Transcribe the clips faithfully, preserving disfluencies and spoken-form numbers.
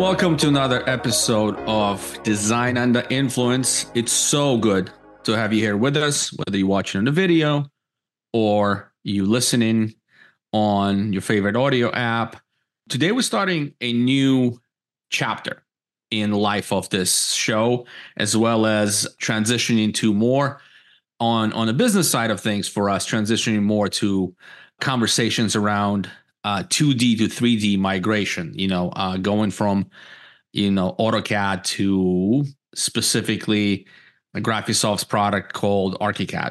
welcome to another episode of Design Under Influence. It's so good to have you here with us, whether you're watching on the video or you listening on your favorite audio app. Today we're starting a new chapter in the life of this show, as well as transitioning to more on, on the business side of things for us, transitioning more to conversations around uh, two D to three D migration, you know, uh, going from, you know, AutoCAD to specifically a Graphisoft's product called ArchiCAD.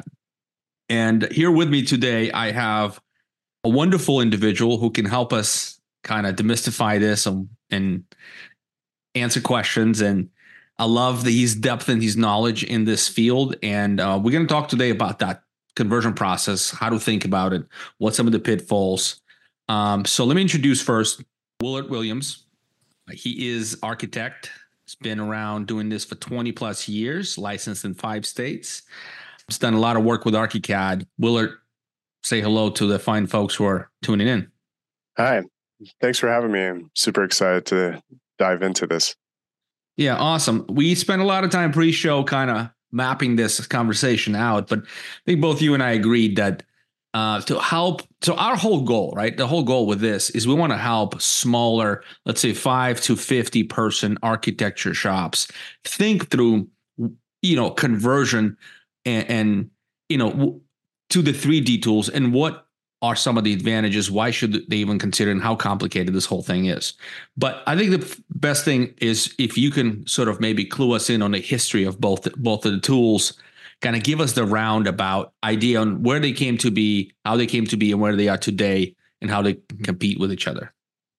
And here with me today, I have a wonderful individual who can help us kind of demystify this and, and answer questions. And I love the, his depth and his knowledge in this field. And uh, we're going to talk today about that conversion process, how to think about it, what some of the pitfalls. Um, so let me introduce first Willard Williams. He is architect. He's been around doing this for twenty plus years, licensed in five states. He's done a lot of work with ArchiCAD. Willard, say hello to the fine folks who are tuning in. Hi, thanks for having me. I'm super excited to dive into this. Yeah, awesome. We spent a lot of time pre-show kind of mapping this conversation out, but I think both you and I agreed that uh, to help, so our whole goal, right? The whole goal with this is we want to help smaller, let's say five to fifty person architecture shops think through, you know, conversion and, and you know, to the three D tools and what are some of the advantages? Why should they even consider and how complicated this whole thing is? But I think the best thing is if you can sort of maybe clue us in on the history of both, both of the tools, kind of give us the roundabout idea on where they came to be, how they came to be, and where they are today, and how they compete with each other.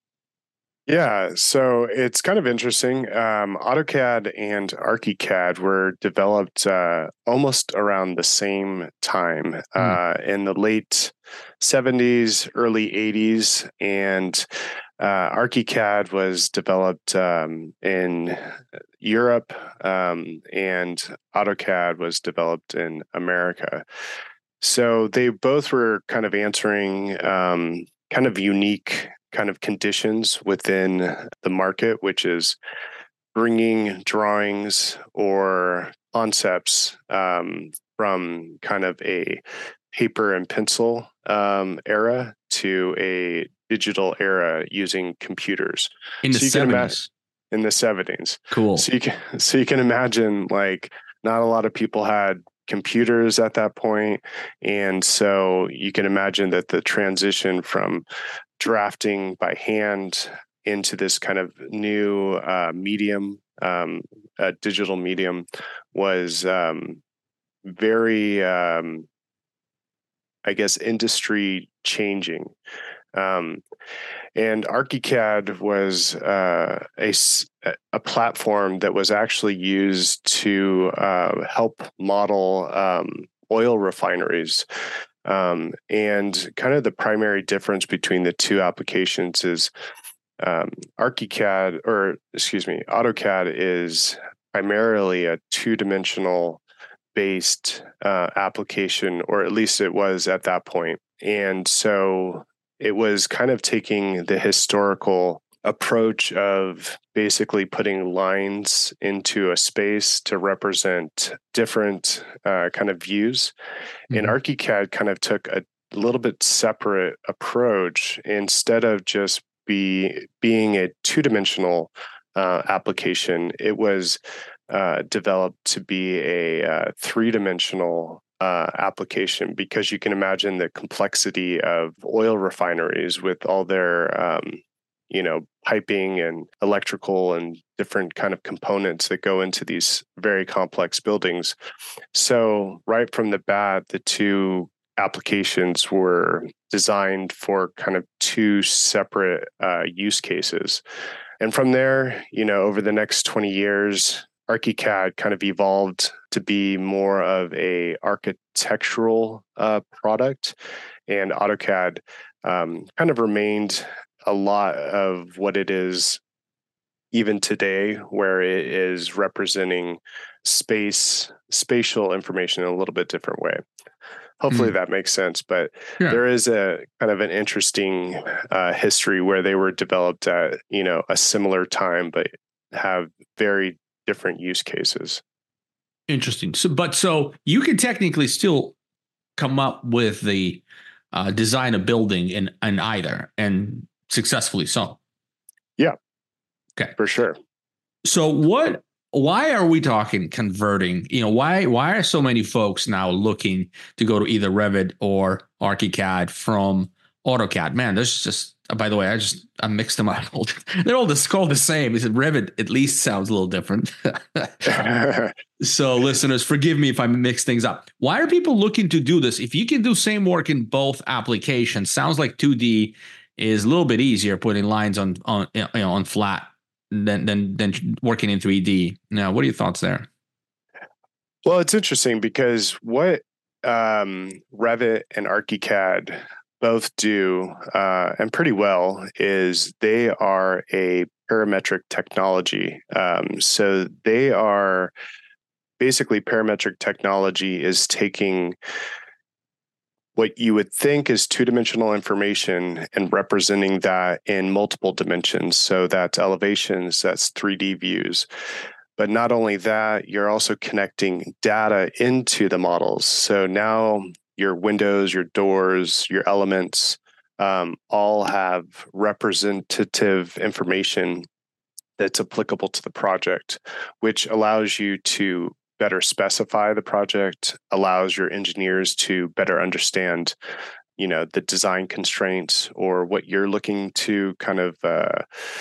Yeah, so it's kind of interesting. Um, AutoCAD and ArchiCAD were developed uh, almost around the same time uh, mm. in the late seventies, early eighties, and uh, ArchiCAD was developed um, in Europe, um, and AutoCAD was developed in America. So they both were kind of answering um, kind of unique kind of conditions within the market, which is bringing drawings or concepts um, from kind of a paper and pencil um, era to a digital era using computers. In the so seventies. In the seventies. Cool. So you can, so you can imagine, like, not a lot of people had computers at that point. And so you can imagine that the transition from drafting by hand into this kind of new uh, medium, um, a digital medium, was um, very, um, I guess, industry changing. Um, and ArchiCAD was uh, a, a platform that was actually used to uh, help model um, oil refineries. Um, and kind of the primary difference between the two applications is um, ArchiCAD, or excuse me, AutoCAD is primarily a two-dimensional based uh, application, or at least it was at that point. And so it was kind of taking the historical approach of basically putting lines into a space to represent different uh, kind of views. Mm-hmm. And ArchiCAD kind of took a little bit separate approach. Instead of just be being a two-dimensional uh, application, it was uh, developed to be a uh, three-dimensional Uh, application, because you can imagine the complexity of oil refineries with all their, um, you know, piping and electrical and different kind of components that go into these very complex buildings. So right from the bat, the two applications were designed for kind of two separate uh, use cases. And from there, you know, over the next twenty years, ArchiCAD kind of evolved to be more of a architectural uh, product, and AutoCAD um, kind of remained a lot of what it is, even today, where it is representing space, spatial information in a little bit different way. Hopefully Mm. that makes sense, but Yeah. there is a kind of an interesting uh, history where they were developed at, you know, a similar time, but have very different use cases. Interesting. So, but so you can technically still come up with the uh, design a building in, in either, and successfully so. Yeah. Okay. For sure. So what, why are we talking converting? You know, why, why are so many folks now looking to go to either Revit or ArchiCAD from AutoCAD? Man, there's just, by the way, I just, I mixed them up. They're all just called the same. Is it Revit at least sounds a little different. So listeners, forgive me if I mix things up. Why are people looking to do this? If you can do same work in both applications, sounds like two D is a little bit easier putting lines on, on, you know, on flat than, than, than working in three D. Now, what are your thoughts there? Well, it's interesting because what um, Revit and ArchiCAD both do, uh, and pretty well, is they are a parametric technology. Um, so they are basically parametric technology is taking what you would think is two-dimensional information and representing that in multiple dimensions. So that's elevations, that's three D views. But not only that, you're also connecting data into the models. So now your windows, your doors, your elements um, all have representative information that's applicable to the project, which allows you to better specify the project, allows your engineers to better understand, you know, the design constraints or what you're looking to kind of uh,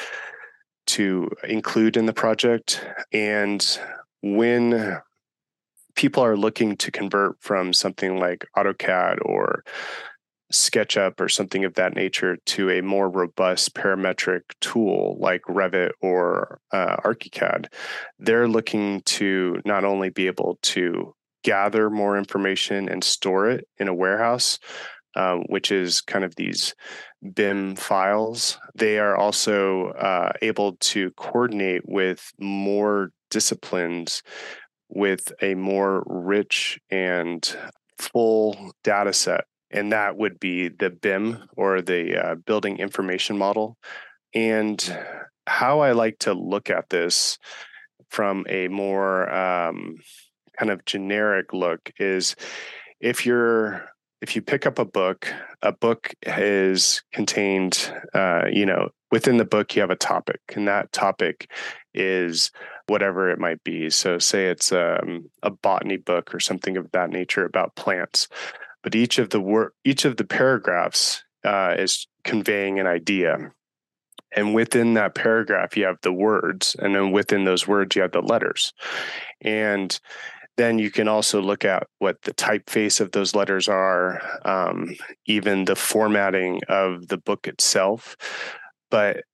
to include in the project. And when people are looking to convert from something like AutoCAD or SketchUp or something of that nature to a more robust parametric tool like Revit or uh, ArchiCAD, they're looking to not only be able to gather more information and store it in a warehouse, um, which is kind of these B I M files. They are also uh, able to coordinate with more disciplines with a more rich and full data set. And that would be the B I M or the uh, building information model. And how I like to look at this from a more um, kind of generic look is if you're if you pick up a book, a book is contained, uh, you know, within the book, you have a topic, and that topic is whatever it might be. So say it's um, a botany book or something of that nature about plants. But each of the wor- each of the paragraphs uh, is conveying an idea. And within that paragraph, you have the words. And then within those words, you have the letters. And then you can also look at what the typeface of those letters are, um, even the formatting of the book itself. But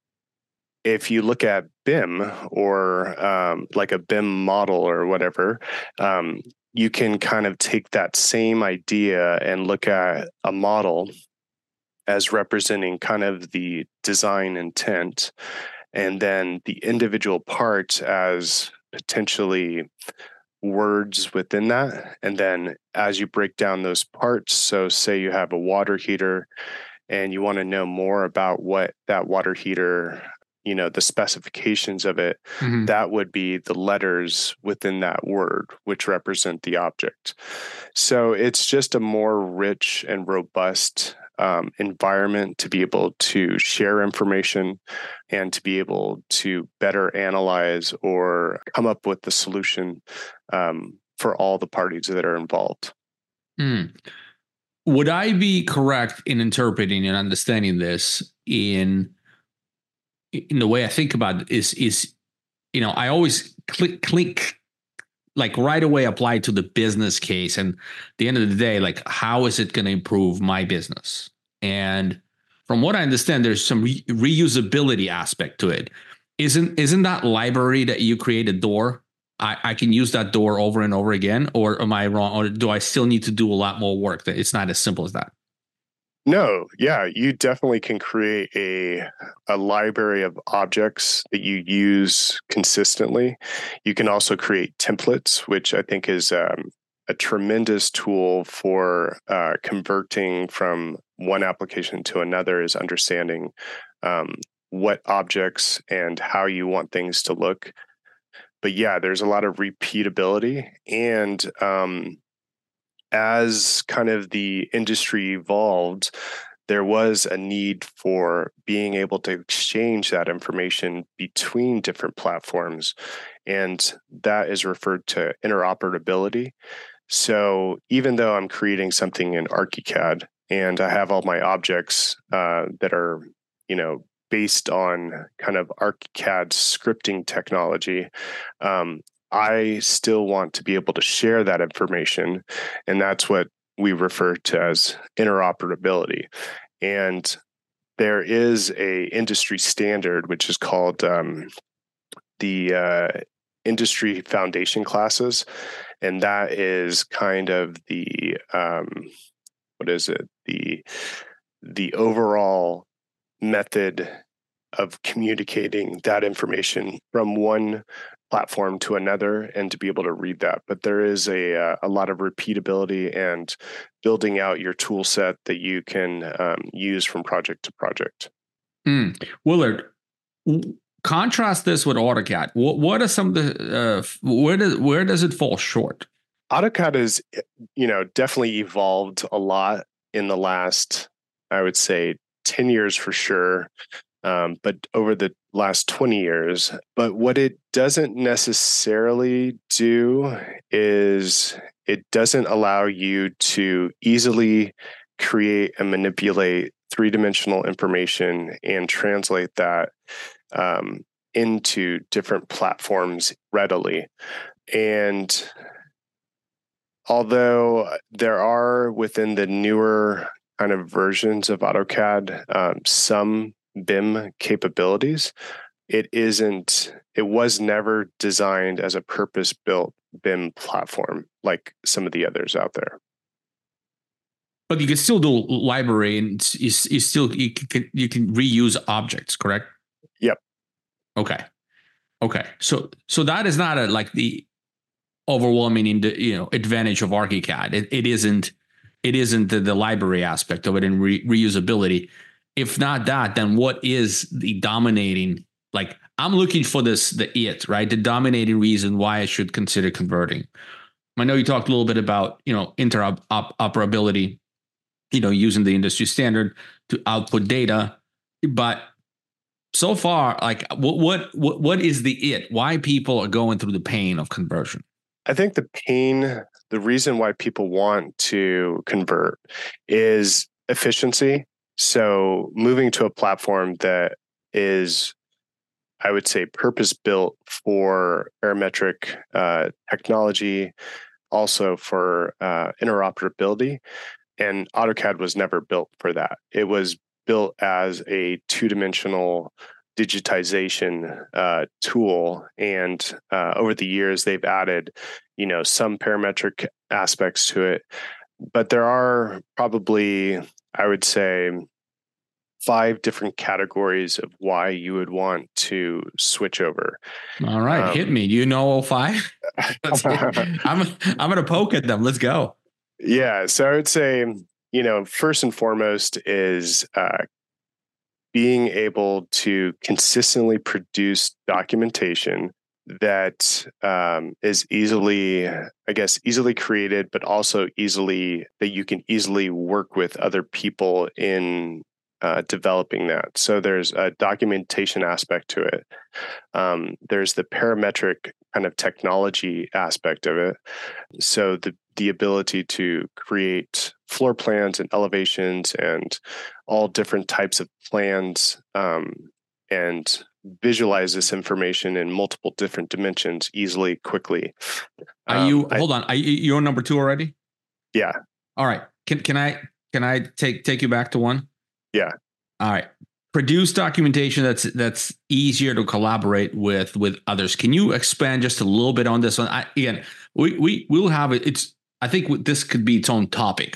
if you look at B I M or um, like a B I M model or whatever, um, you can kind of take that same idea and look at a model as representing kind of the design intent, and then the individual parts as potentially words within that. And then as you break down those parts, so say you have a water heater and you want to know more about what that water heater, you know, the specifications of it, mm-hmm. that would be the letters within that word, which represent the object. So it's just a more rich and robust um, environment to be able to share information and to be able to better analyze or come up with the solution um, for all the parties that are involved. Mm. Would I be correct in interpreting and understanding this in in the way I think about it is, is, you know, I always click, click, like right away apply to the business case. And at the end of the day, like, how is it going to improve my business? And from what I understand, there's some re- reusability aspect to it. Isn't, isn't that library that you create a door? I, I can use that door over and over again, or am I wrong? Or do I still need to do a lot more work? That it's not as simple as that? No, yeah, you definitely can create a a library of objects that you use consistently. You can also create templates, which I think is um, a tremendous tool for uh, converting from one application to another. Is understanding um, what objects and how you want things to look. But yeah, there's a lot of repeatability, and um, as kind of the industry evolved, there was a need for being able to exchange that information between different platforms. And that is referred to interoperability. So even though I'm creating something in ArchiCAD and I have all my objects uh, that are, you know, based on kind of ArchiCAD scripting technology, um, I still want to be able to share that information. And that's what we refer to as interoperability. And there is a industry standard, which is called um, the uh, industry foundation classes. And that is kind of the, um, what is it? The, the overall method of communicating that information from one platform to another and to be able to read that. But there is a uh, a lot of repeatability and building out your tool set that you can um, use from project to project. Mm. Willard, contrast this with AutoCAD. What what are some of the uh, where does where does it fall short? AutoCAD has, you know, definitely evolved a lot in the last, I would say, ten years for sure. Um, but over the last twenty years. But what it doesn't necessarily do is it doesn't allow you to easily create and manipulate three-dimensional information and translate that um, into different platforms readily. And although there are within the newer kind of versions of AutoCAD um, some B I M capabilities, it isn't, it was never designed as a purpose-built B I M platform like some of the others out there. But you can still do library, and you, you still you can you can reuse objects, correct? Yep. Okay. Okay. So so that is not a like the overwhelming in the you know advantage of ArchiCAD. It, it isn't it isn't the, the library aspect of it and re, reusability. If not that, then what is the dominating? Like I'm looking for this the it right the dominating reason why I should consider converting. I know you talked a little bit about you know interoperability, you know using the industry standard to output data, but so far, like what what what what is the it? Why people are going through the pain of conversion? I think the pain, the reason why people want to convert is efficiency. So moving to a platform that is, I would say, purpose-built for parametric uh, technology, also for uh, interoperability. And AutoCAD was never built for that. It was built as a two-dimensional digitization uh, tool, and uh, over the years they've added, you know, some parametric aspects to it. But there are probably, I would say, five different categories of why you would want to switch over. All right, um, hit me. You know all five? I'm I'm gonna poke at them. Let's go. Yeah, so I would say, you know, first and foremost is uh, being able to consistently produce documentation that um, is easily, I guess, easily created, but also easily that you can easily work with other people in uh, developing that. So there's a documentation aspect to it. Um, there's the parametric kind of technology aspect of it. So the the ability to create floor plans and elevations and all different types of plans um, and visualize this information in multiple different dimensions easily, quickly. Are um, you, I, hold on, are you, you're number two already? Yeah. All right. Can, can I, can I take, take you back to one? Yeah. All right. Produce documentation that's that's easier to collaborate with with others. Can you expand just a little bit on this one? I, again, we we will have it. It's I think this could be its own topic,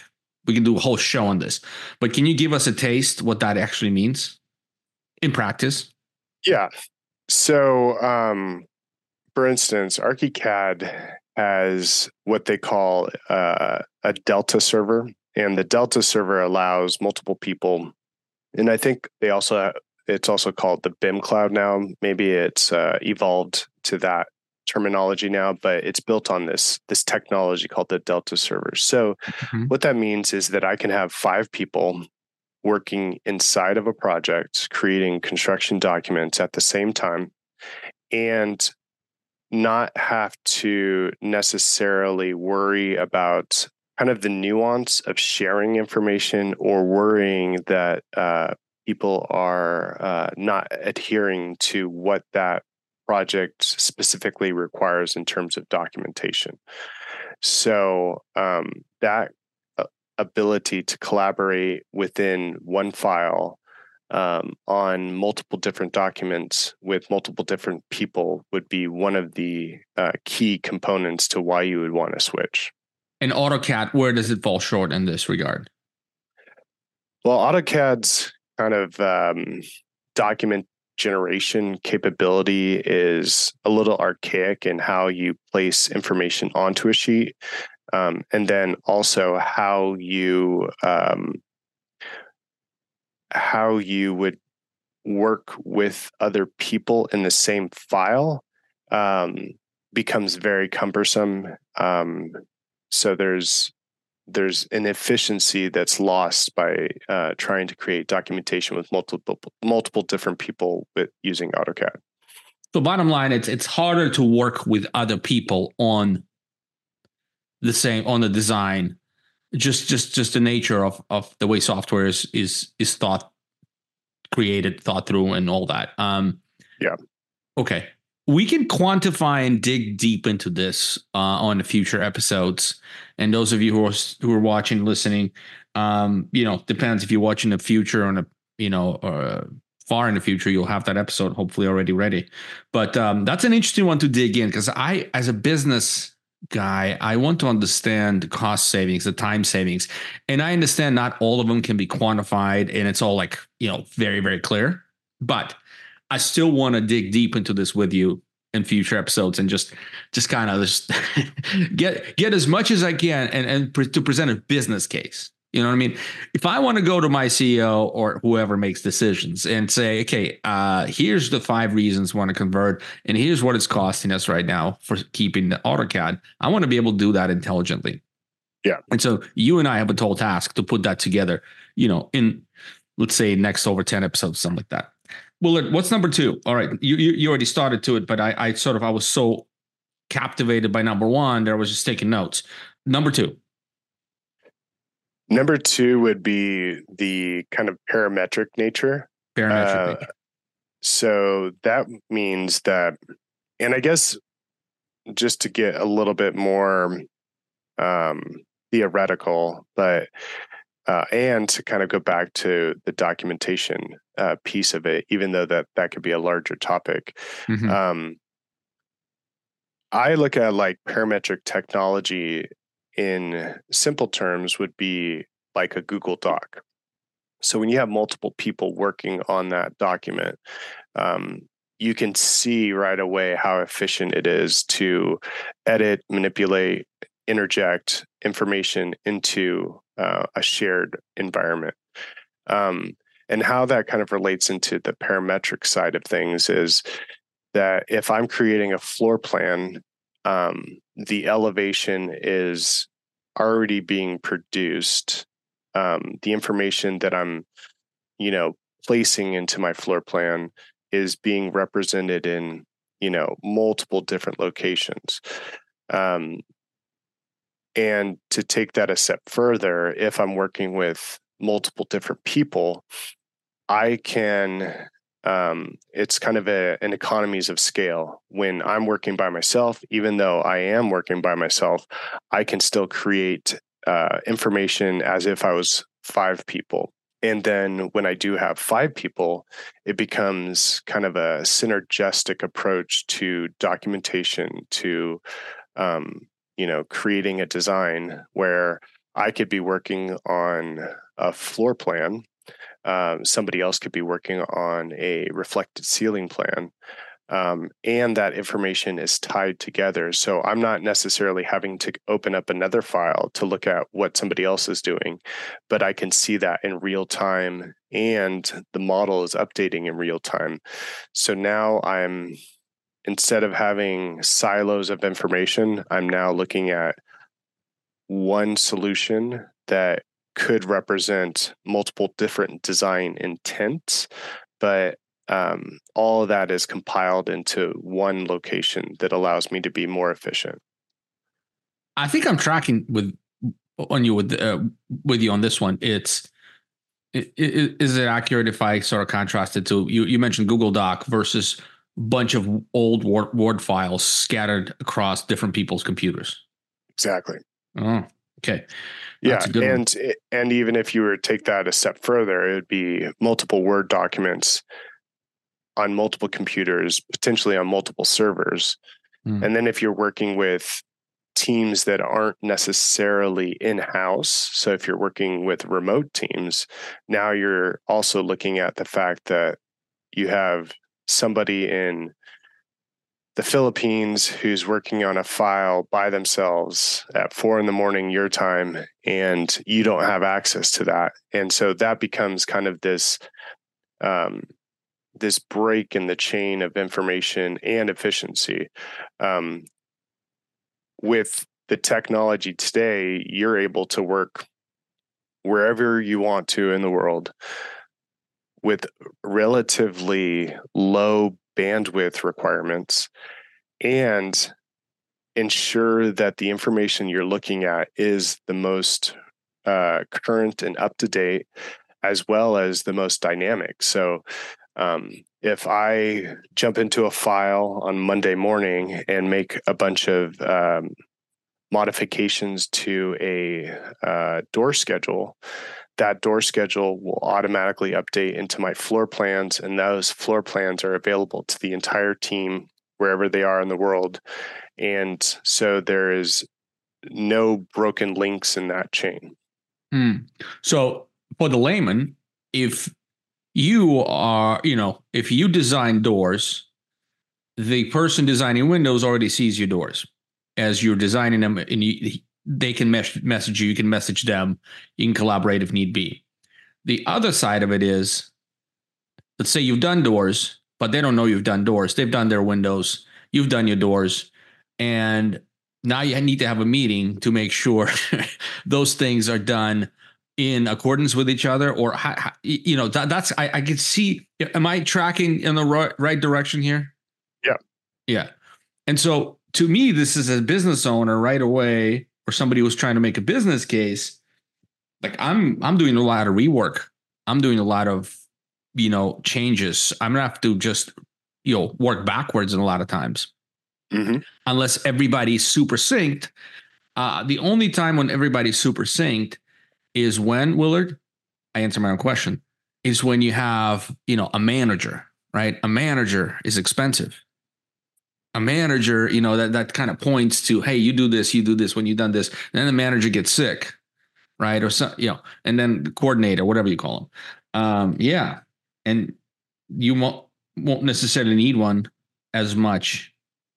we can do a whole show on this. But can you give us a taste what that actually means in practice? Yeah. So, um, for instance, ArchiCAD has what they call uh, a Delta server, and the Delta server allows multiple people. And I think they also it's also called the B I M cloud now. Maybe it's uh, evolved to that terminology now, but it's built on this this technology called the Delta server. So mm-hmm. what that means is that I can have five people working inside of a project, creating construction documents at the same time, and not have to necessarily worry about kind of the nuance of sharing information or worrying that uh, people are uh, not adhering to what that project specifically requires in terms of documentation. So um, that ability to collaborate within one file um, on multiple different documents with multiple different people would be one of the uh, key components to why you would want to switch. And AutoCAD, where does it fall short in this regard? Well, AutoCAD's kind of um, document generation capability is a little archaic in how you place information onto a sheet. Um, and then also how you um, how you would work with other people in the same file um, becomes very cumbersome. Um, so there's there's an efficiency that's lost by uh, trying to create documentation with multiple multiple different people with using AutoCAD. So bottom line, it's it's harder to work with other people on the same on the design. Just just just the nature of of the way software is is is thought created, thought through, and all that. Um, yeah. Okay. We can quantify and dig deep into this uh, on the future episodes. And those of you who are who are watching, listening, um, you know, depends if you're watching the future on a, you know, or far in the future, you'll have that episode hopefully already ready. But um, that's an interesting one to dig in because I, as a business guy, I want to understand the cost savings, the time savings, and I understand not all of them can be quantified, and it's all like, you know, very very clear, but I still want to dig deep into this with you in future episodes and just just kind of just get get as much as I can and, and pre- to present a business case. You know what I mean? If I want to go to my C E O or whoever makes decisions and say, okay, uh, here's the five reasons we want to convert, and here's what it's costing us right now for keeping the AutoCAD, I want to be able to do that intelligently. Yeah. And so you and I have a total task to put that together, you know, in, let's say, next over ten episodes, something like that. Well, what's number two? All right, you, you you already started to it, but I I sort of I was so captivated by number one that I was just taking notes. Number two. Number two would be the kind of parametric nature. Parametric uh, nature. So that means that, and I guess just to get a little bit more um, theoretical, but Uh, and to kind of go back to the documentation uh, piece of it, even though that that could be a larger topic. Mm-hmm. Um, I look at like parametric technology in simple terms would be like a Google Doc. So when you have multiple people working on that document, um, you can see right away how efficient it is to edit, manipulate, interject information into uh, a shared environment. Um, and how that kind of relates into the parametric side of things is that if I'm creating a floor plan, um, the elevation is already being produced. Um, the information that I'm, you know, placing into my floor plan is being represented in, you know, multiple different locations. Um, And to take that a step further, if I'm working with multiple different people, I can, um, it's kind of a, an economies of scale. When I'm working by myself, even though I am working by myself, I can still create uh, information as if I was five people. And then when I do have five people, it becomes kind of a synergistic approach to documentation, to um, you know, creating a design where I could be working on a floor plan. Um, somebody else could be working on a reflected ceiling plan. Um, and that information is tied together. So I'm not necessarily having to open up another file to look at what somebody else is doing, but I can see that in real time, and the model is updating in real time. So now I'm, instead of having silos of information, I'm now looking at one solution that could represent multiple different design intents, but um, all of that is compiled into one location that allows me to be more efficient. I think I'm tracking with on you with uh, with you on this one. It's it, it, is it accurate if I sort of contrast it to you? You mentioned Google Doc versus a bunch of old Word, Word files scattered across different people's computers. Exactly. Oh, okay. That's yeah, and one. and even if you were to take that a step further, it would be multiple Word documents on multiple computers, potentially on multiple servers. Mm. And then if you're working with teams that aren't necessarily in-house, so if you're working with remote teams, now you're also looking at the fact that you have somebody in the Philippines who's working on a file by themselves at four in the morning your time, and you don't have access to that. And so that becomes kind of this um, this break in the chain of information and efficiency. Um, with the technology today, you're able to work wherever you want to in the world with relatively low bandwidth requirements, and ensure that the information you're looking at is the most uh, current and up to date, as well as the most dynamic. So um, if I jump into a file on Monday morning and make a bunch of um, modifications to a uh, door schedule, that door schedule will automatically update into my floor plans, and those floor plans are available to the entire team wherever they are in the world. And so there is no broken links in that chain. Mm. So for the layman, if you are, you know, if you design doors, the person designing windows already sees your doors as you're designing them, and you, they can mes- message you, you can message them, you can collaborate if need be. The other side of it is, let's say you've done doors, but they don't know you've done doors. They've done their windows, you've done your doors, and now you need to have a meeting to make sure those things are done in accordance with each other, or you know that, that's I, I can see. Am I tracking in the right, right direction here? Yeah, yeah. And so to me, this is a business owner right away, or somebody who's trying to make a business case. Like I'm, I'm doing a lot of rework. I'm doing a lot of, you know, changes. I'm gonna have to just, you know, work backwards in a lot of times, mm-hmm. unless everybody's super synced. Uh, the only time when everybody's super synced is when, Willard, I answer my own question, is when you have, you know, a manager, right? A manager is expensive. A manager, you know, that, that kind of points to, hey, you do this, you do this when you've done this. And then the manager gets sick, right? Or some, you know, and then the coordinator, whatever you call them. Um, yeah. And you won't, won't necessarily need one as much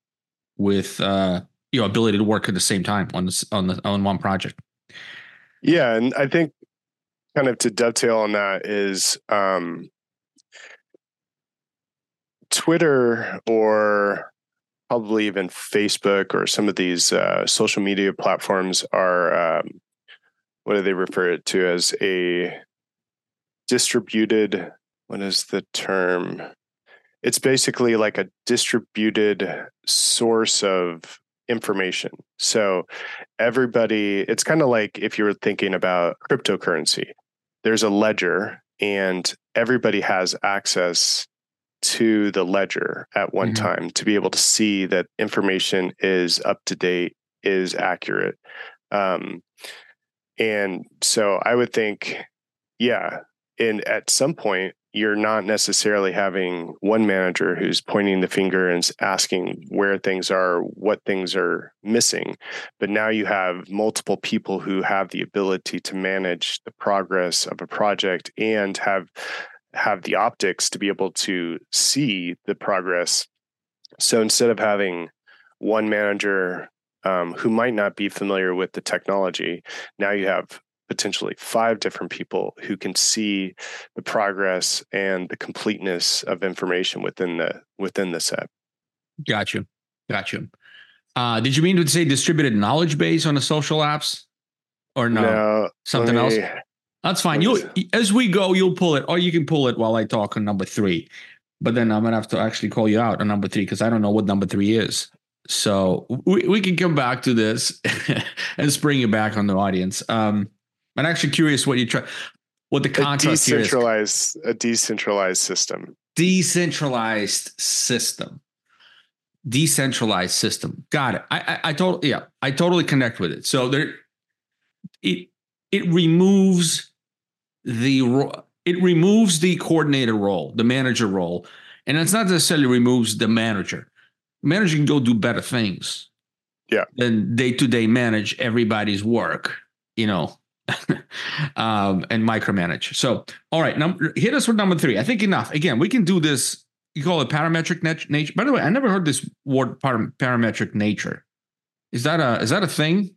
with, uh, you know, ability to work at the same time on this, on the, on one project. Yeah. And I think kind of to dovetail on that is, um, Twitter, or probably even Facebook, or some of these uh, social media platforms are, um, what do they refer it to as, a distributed, what is the term? It's basically like a distributed source of information. So everybody, it's kind of like if you were thinking about cryptocurrency, there's a ledger and everybody has access to the ledger at one mm-hmm. time to be able to see that information is up to date, is accurate. Um, and so I would think, yeah, and at some point you're not necessarily having one manager who's pointing the finger and asking where things are, what things are missing. But now you have multiple people who have the ability to manage the progress of a project and have have the optics to be able to see the progress. So instead of having one manager um, who might not be familiar with the technology, now you have potentially five different people who can see the progress and the completeness of information within the within the set. Gotcha. Gotcha. Uh, did you mean to say distributed knowledge base on the social apps, or no? No, Something me, else? That's fine. You'll as we go, you'll pull it, or you can pull it while I talk on number three. But then I'm gonna have to actually call you out on number three because I don't know what number three is. So we, we can come back to this and spring it back on the audience. Um, I'm actually curious what you try, what the concept here is. Decentralized, a decentralized system. Decentralized system. Decentralized system. Got it. I, I, I totally, yeah, I totally connect with it. So there, it, it removes the, it removes the coordinator role, the manager role, and it's not necessarily removes the manager. Manager can go do better things. Yeah. Than day to day manage everybody's work, you know. um, and micromanage. So, all right, number, hit us with number three. I think enough. Again, we can do this. You call it parametric nat- nature. By the way, I never heard this word par- parametric nature. Is that a is that a thing?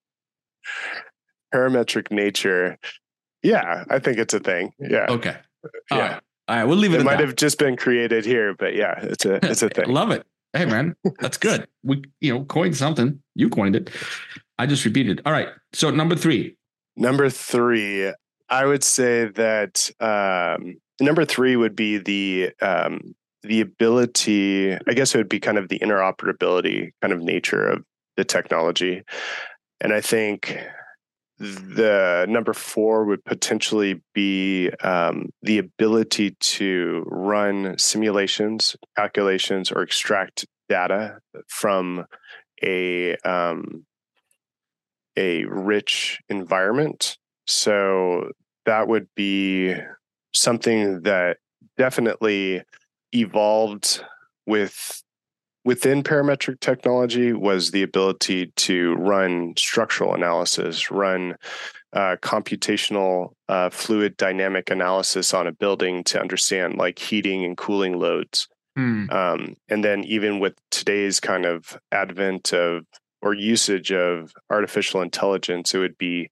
Parametric nature. Yeah, I think it's a thing. Yeah. Okay. All yeah. right. All right. We'll leave it. It at might that. have just been created here, but yeah, it's a it's a thing. Love it. Hey man, that's good. We you know coined something. You coined it. I just repeated. All right. So number three. Number three, I would say that um, number three would be the um, the ability. I guess it would be kind of the interoperability kind of nature of the technology, and I think the number four would potentially be um, the ability to run simulations, calculations, or extract data from a um, a rich environment. So that would be something that definitely evolved with within parametric technology was the ability to run structural analysis, run uh, computational uh, fluid dynamic analysis on a building to understand like heating and cooling loads. Hmm. Um, and then even with today's kind of advent of or usage of artificial intelligence, it would be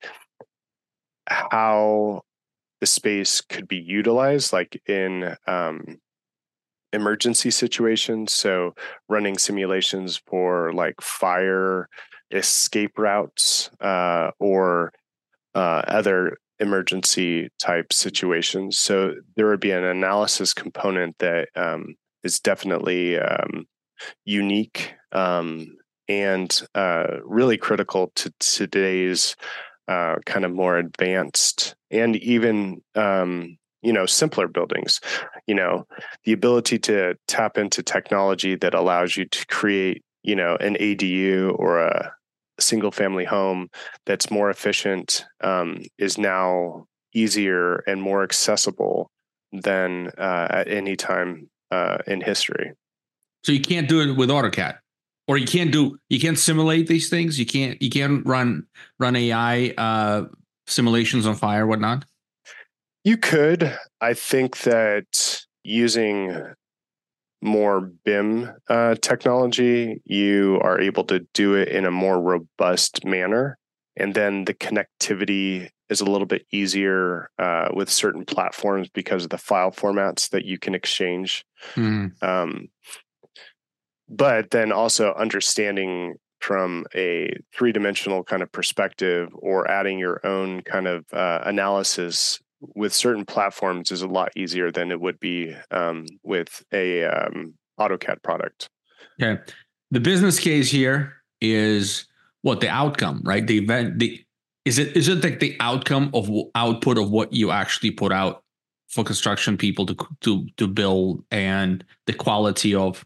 how the space could be utilized, like in um, emergency situations. So running simulations for like fire escape routes uh, or uh, other emergency type situations. So there would be an analysis component that um, is definitely um, unique um, and uh, really critical to today's uh, kind of more advanced and even um, you know simpler buildings. You know, the ability to tap into technology that allows you to create you know an A D U or a single family home that's more efficient um, is now easier and more accessible than uh, at any time uh, in history. So you can't do it with AutoCAD, or you can't do you can't simulate these things. You can't you can't run run A I uh, simulations on fire, whatnot. You could. I think that using more B I M uh, technology, you are able to do it in a more robust manner, and then the connectivity is a little bit easier uh, with certain platforms because of the file formats that you can exchange. Mm. Um, but then also understanding from a three-dimensional kind of perspective or adding your own kind of uh, analysis with certain platforms is a lot easier than it would be um, with a um, AutoCAD product. Okay. The business case here is what the outcome, right? The event, the is it is it like the outcome of output of what you actually put out for construction people to to to build, and the quality of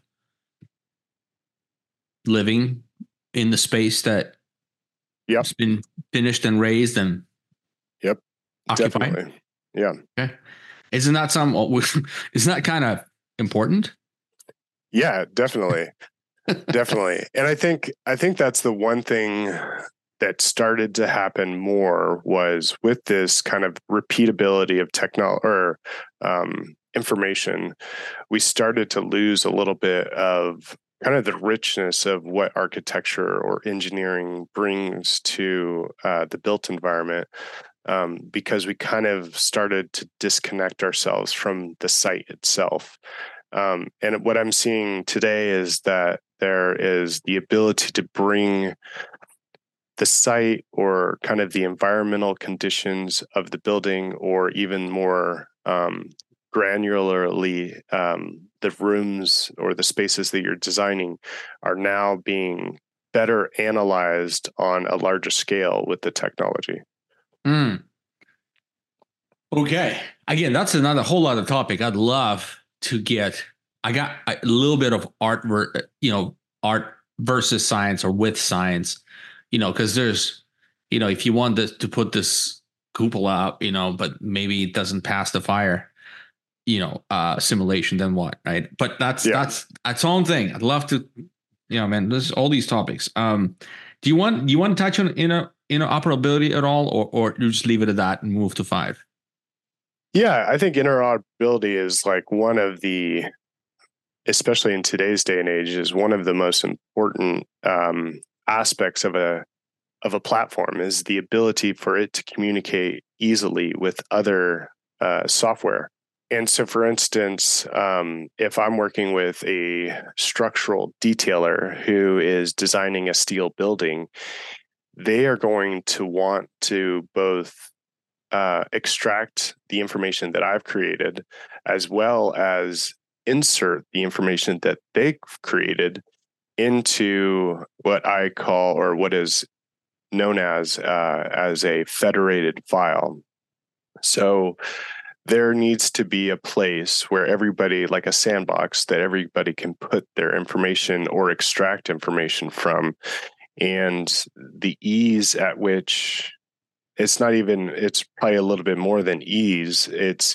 living in the space that yep. has been finished and raised and yep occupied. Definitely. Yeah. Okay. Isn't that some? Isn't that kind of important? Yeah, definitely. Definitely. And I think I think that's the one thing that started to happen more was with this kind of repeatability of technology or um, information, we started to lose a little bit of kind of the richness of what architecture or engineering brings to uh, the built environment, um, because we kind of started to disconnect ourselves from the site itself. Um, and what I'm seeing today is that there is the ability to bring the site or kind of the environmental conditions of the building, or even more um, granularly, um, the rooms or the spaces that you're designing are now being better analyzed on a larger scale with the technology. Mm. Okay. Again, that's another whole other topic. I'd love to get. I got a little bit of art, you know, art versus science or with science, you know, because there's, you know, if you want this to put this cupola up, you know, but maybe it doesn't pass the fire, you know, uh, simulation, then what, right? But that's Yeah. that's its own thing. I'd love to, you know, man. There's all these topics. Um, do you want do you want to touch on inner interoperability at all, or or you just leave it at that and move to five? Yeah, I think interoperability is like one of the, especially in today's day and age, is one of the most important um, aspects of a of a platform, is the ability for it to communicate easily with other uh, software. And so, for instance, um, if I'm working with a structural detailer who is designing a steel building, they are going to want to both uh, extract the information that I've created, as well as insert the information that they've created into what I call, or what is known as uh, as a federated file. So there needs to be a place where everybody, like a sandbox, that everybody can put their information or extract information from. And the ease at which, it's not even, it's probably a little bit more than ease, it's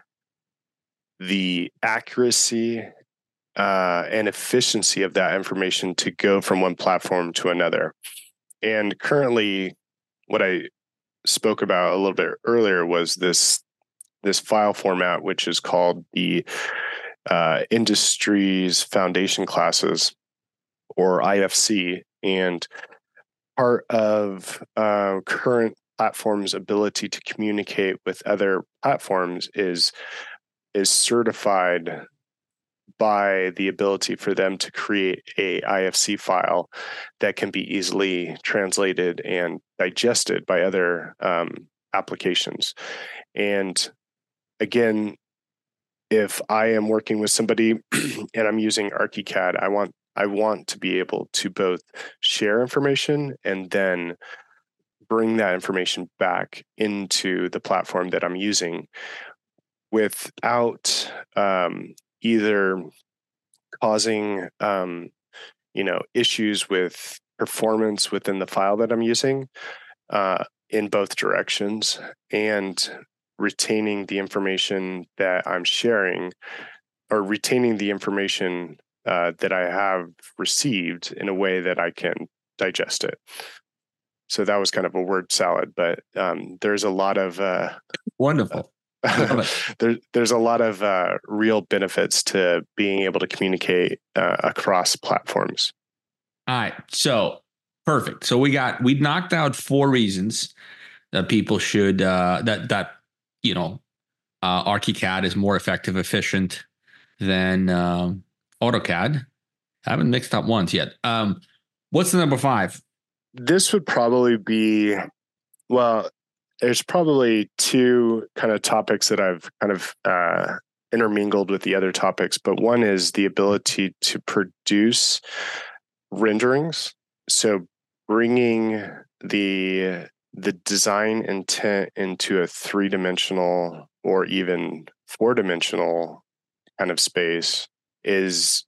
the accuracy uh, and efficiency of that information to go from one platform to another. And currently, what I spoke about a little bit earlier was this this file format, which is called the uh, Industries Foundation Classes, or I F C. And part of uh, current platforms' ability to communicate with other platforms is is certified by the ability for them to create a I F C file that can be easily translated and digested by other um, applications. And again, if I am working with somebody and I'm using ArchiCAD, I want I want to be able to both share information and then bring that information back into the platform that I'm using without um, either causing um, you know issues with performance within the file that I'm using uh, in both directions, and retaining the information that I'm sharing, or retaining the information uh, that I have received in a way that I can digest it. So that was kind of a word salad, but um, there's a lot of uh, Wonderful. there, there's a lot of uh, real benefits to being able to communicate uh, across platforms. All right. So perfect. So we got, we knocked out four reasons that people should, uh, that, that, you know, uh, ArchiCAD is more effective, efficient than um, AutoCAD. I haven't mixed up once yet. Um, what's the number five? This would probably be, well, there's probably two kind of topics that I've kind of uh, intermingled with the other topics, but one is the ability to produce renderings. So bringing the the design intent into a three-dimensional or even four-dimensional kind of space is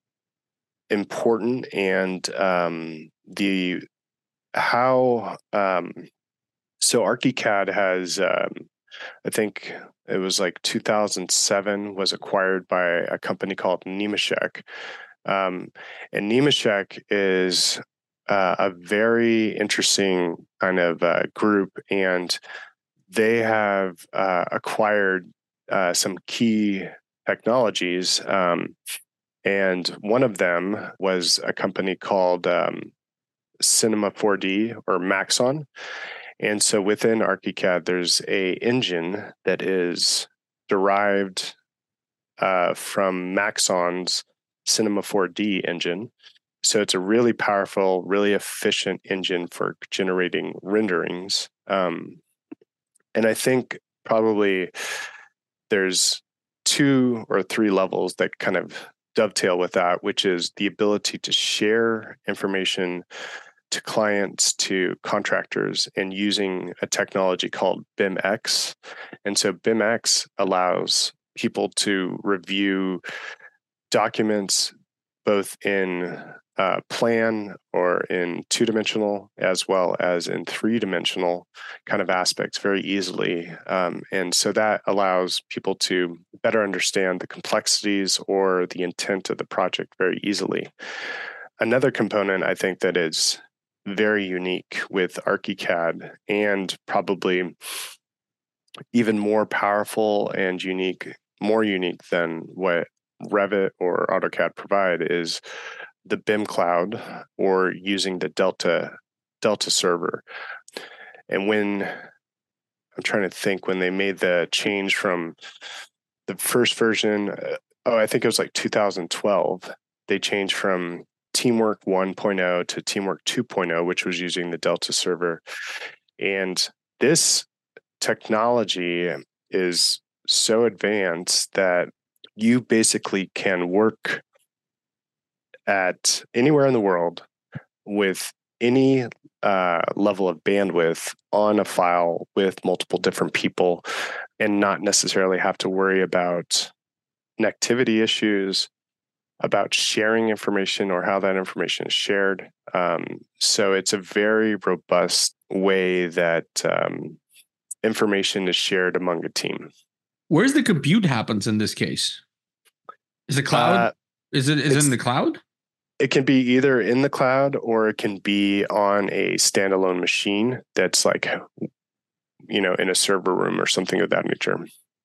important. And um, the how um, so ArchiCAD has um, I think it was like two thousand seven, was acquired by a company called Nemetschek. Um, and Nemetschek is uh, a very interesting kind of uh, group, and they have uh, acquired uh, some key technologies. Um, and one of them was a company called um, Cinema four D or Maxon. And so within ArchiCAD, there's a engine that is derived uh, from Maxon's Cinema four D engine. So it's a really powerful, really efficient engine for generating renderings. Um, and I think probably there's two or three levels that kind of dovetail with that, which is the ability to share information to clients, to contractors, and using a technology called B I M X. And so B I M X allows people to review documents both in uh, plan or in two-dimensional as well as in three-dimensional kind of aspects very easily. Um, and so that allows people to better understand the complexities or the intent of the project very easily. Another component I think that is very unique with ArchiCAD, and probably even more powerful and unique, more unique than what Revit or AutoCAD provide, is the B I M cloud, or using the Delta Delta server. And when I'm trying to think, when they made the change from the first version, uh, oh, I think it was like two thousand twelve, they changed from Teamwork one point oh to Teamwork two point oh, which was using the Delta server. And this technology is so advanced that you basically can work at anywhere in the world with any uh, level of bandwidth on a file with multiple different people, and not necessarily have to worry about connectivity issues, about sharing information or how that information is shared. Um, so it's a very robust way that um, information is shared among a team. Where's the compute happens in this case? Is the cloud? Uh, is it is it in the cloud? It can be either in the cloud, or it can be on a standalone machine that's like, you know, in a server room or something of that nature.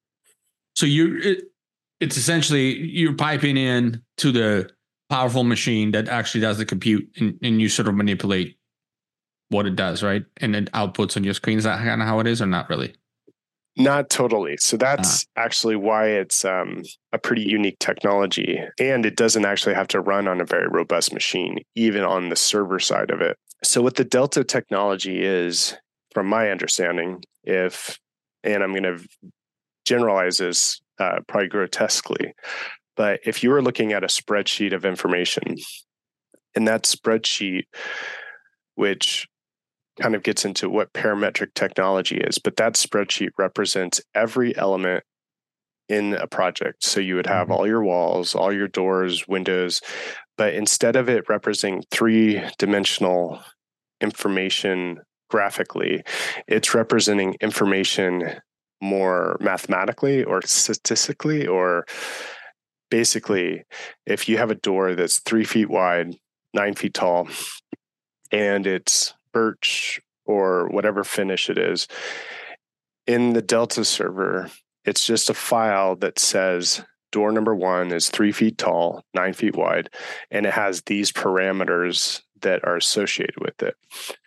So you, it, it's essentially you're piping in to the powerful machine that actually does the compute, and, and you sort of manipulate what it does, right? And then outputs on your screen. Is that kind of how it is, or not really? Not totally. So that's ah. actually why it's um, a pretty unique technology. And it doesn't actually have to run on a very robust machine, even on the server side of it. So what the Delta technology is, from my understanding, if, and I'm going to generalize this uh, probably grotesquely, but if you were looking at a spreadsheet of information, and that spreadsheet, which kind of gets into what parametric technology is, but that spreadsheet represents every element in a project. So you would have mm-hmm. all your walls, all your doors, windows, but instead of it representing three-dimensional information graphically, it's representing information more mathematically or statistically. Or basically, if you have a door that's three feet wide, nine feet tall, and it's birch or whatever finish it is, in the Delta server, it's just a file that says door number one is three feet tall, nine feet wide, and it has these parameters that are associated with it.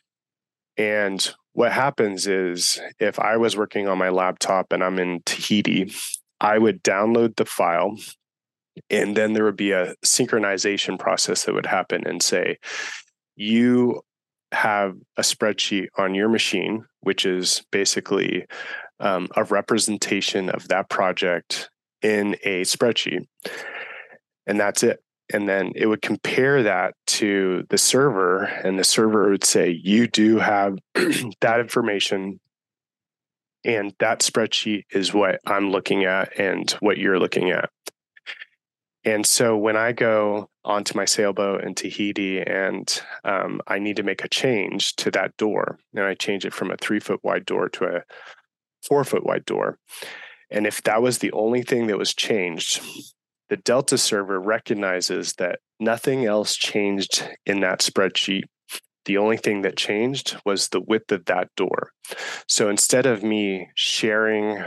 And what happens is, if I was working on my laptop and I'm in Tahiti, I would download the file, and then there would be a synchronization process that would happen and say, you have a spreadsheet on your machine, which is basically um, a representation of that project in a spreadsheet. And that's it. And then it would compare that to the server, and the server would say, you do have that information, and that spreadsheet is what I'm looking at and what you're looking at. And so when I go onto my sailboat in Tahiti and um, I need to make a change to that door, and I change it from a three foot wide door to a four foot wide door. And if that was the only thing that was changed, the Delta server recognizes that nothing else changed in that spreadsheet. The only thing that changed was the width of that door. So instead of me sharing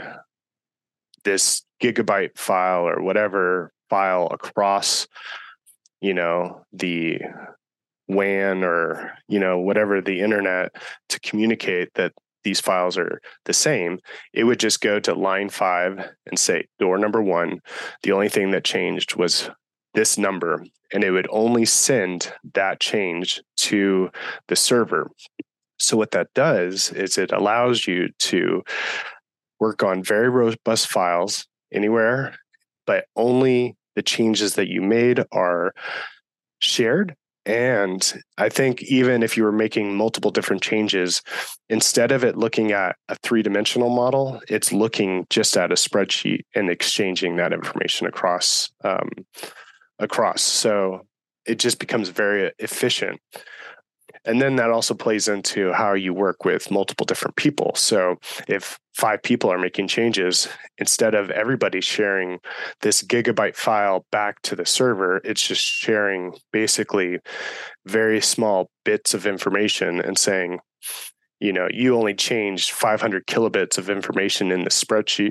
this gigabyte file or whatever file across, you know, the W A N or, you know, whatever the internet to communicate that these files are the same, it would just go to line five and say door number one. The only thing that changed was this number, and it would only send that change to the server. So what that does is it allows you to work on very robust files anywhere, but only the changes that you made are shared. And I think even if you were making multiple different changes, instead of it looking at a three-dimensional model, it's looking just at a spreadsheet and exchanging that information across um, across. So it just becomes very efficient. And then that also plays into how you work with multiple different people. So if five people are making changes, instead of everybody sharing this gigabyte file back to the server, it's just sharing basically very small bits of information and saying, you know, you only changed five hundred kilobits of information in the spreadsheet.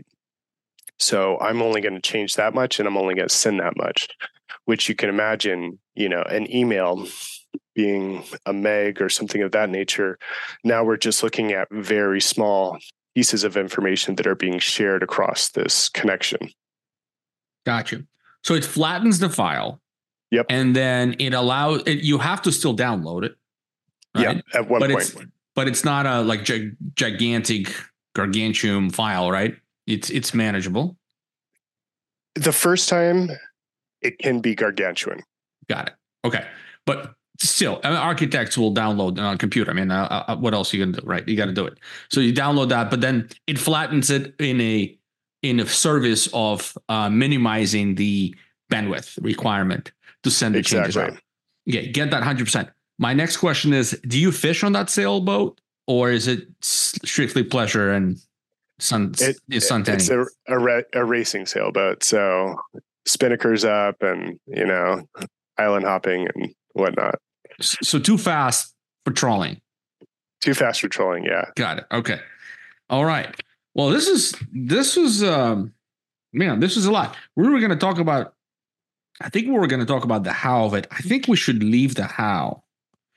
So I'm only going to change that much, and I'm only going to send that much, which you can imagine, you know, an email being a meg or something of that nature. Now we're just looking at very small pieces of information that are being shared across this connection. Gotcha. So it flattens the file. Yep. And then it allows it, you have to still download it. Right? Yeah, at one but point. It's, but it's not a like gi- gigantic gargantuan file, right? It's it's manageable. The first time it can be gargantuan. Got it. Okay. But still, I mean, architects will download on a computer. I mean, uh, uh, what else are you going to do, right? You got to do it. So you download that, but then it flattens it in a in a service of uh, minimizing the bandwidth requirement to send the exactly. changes out. Okay, get that one hundred percent. My next question is, do you fish on that sailboat, or is it strictly pleasure and sun, it, suntanning? It's a, a, ra- a racing sailboat, so spinnakers up and, you know, island hopping and whatnot. So too fast for trolling. Too fast for trolling, yeah. Got it. Okay. All right. Well, this is this was um man, this is a lot. We were going to talk about I think we were going to talk about the how of it. I think we should leave the how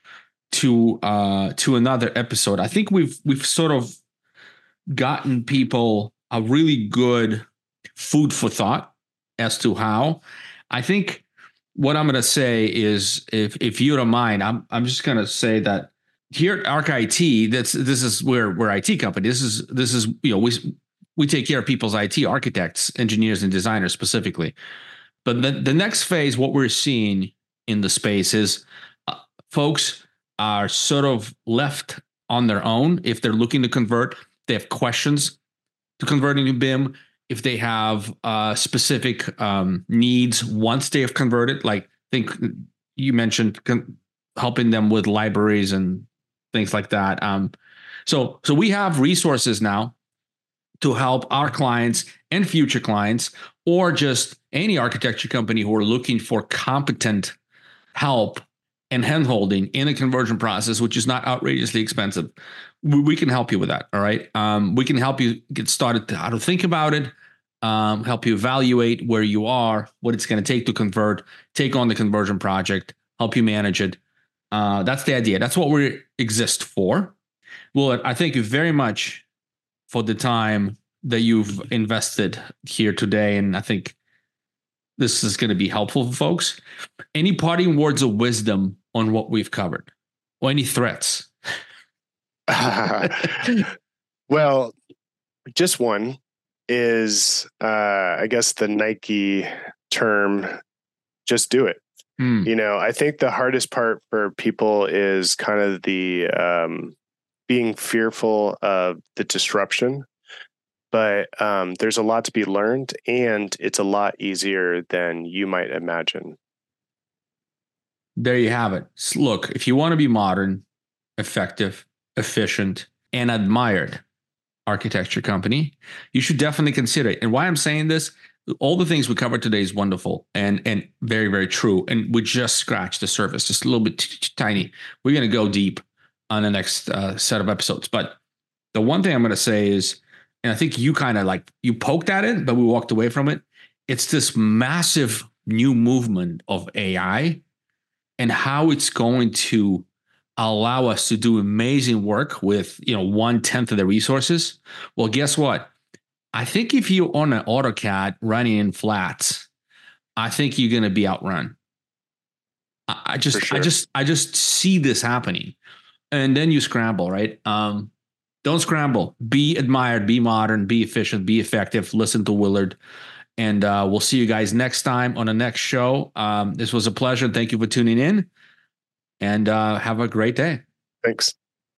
to uh to another episode. I think we've we've sort of gotten people a really good food for thought as to how. I think what I'm going to say is, if if you don't mind, I'm I'm just going to say that here at Arc I T, that's this is where we're I T company. This is this is you know we we take care of people's I T architects, engineers, and designers specifically. But the the next phase, what we're seeing in the space is uh, folks are sort of left on their own if they're looking to convert. They have questions to converting to B I M. If they have uh, specific um, needs once they have converted, like I think you mentioned con- helping them with libraries and things like that. Um, so, so we have resources now to help our clients and future clients, or just any architecture company who are looking for competent help and handholding in a conversion process, which is not outrageously expensive. We, we can help you with that. All right. Um, we can help you get started to how to think about it, um, help you evaluate where you are, what it's going to take to convert, take on the conversion project, help you manage it. Uh, that's the idea. That's what we exist for. Well, I thank you very much for the time that you've invested here today. And I think this is going to be helpful for folks. Any parting words of wisdom on what we've covered, or any threats? Well, just one is, uh, I guess, the Nike term, just do it. Mm. You know, I think the hardest part for people is kind of the um, being fearful of the disruption. But um, there's a lot to be learned, and it's a lot easier than you might imagine. There you have it. Look, if you want to be modern, effective, efficient, and admired, architecture company, you should definitely consider it. And why I'm saying this, all the things we covered today is wonderful and and very, very true. And we just scratched the surface, just a little bit t- t- tiny. We're going to go deep on the next uh, set of episodes. But the one thing I'm going to say is, and I think you kind of like, you poked at it, but we walked away from it. It's this massive new movement of A I and how it's going to allow us to do amazing work with, you know, one tenth of the resources. Well, guess what? I think if you own an AutoCAD running in flats, I think you're going to be outrun. I, I just, sure. I just, I just see this happening, and then you scramble, right? Um, don't scramble. Be admired. Be modern. Be efficient. Be effective. Listen to Willard, and uh, we'll see you guys next time on the next show. Um, this was a pleasure. Thank you for tuning in, and uh, have a great day. Thanks.